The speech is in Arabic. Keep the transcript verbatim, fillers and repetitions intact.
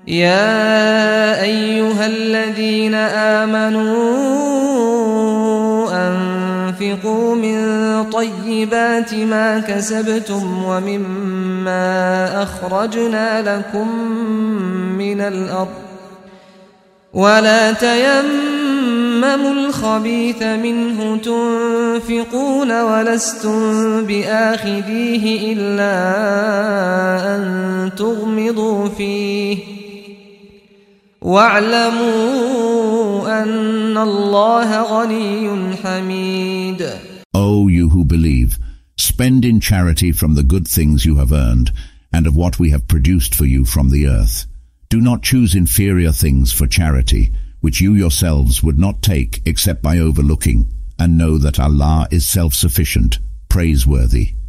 يا أيها الذين آمنوا أنفقوا من طيبات ما كسبتم ومما أخرجنا لكم من الأرض ولا تيمموا الخبيث منه تنفقون ولستم بآخذيه إلا أن تغمضوا فيه واعلموا أن الله غني حميد. O you who believe, spend in charity from the good things you have earned, and of what we have produced for you from the earth. Do not choose inferior things for charity, which you yourselves would not take except by overlooking, and know that Allah is self-sufficient, praiseworthy.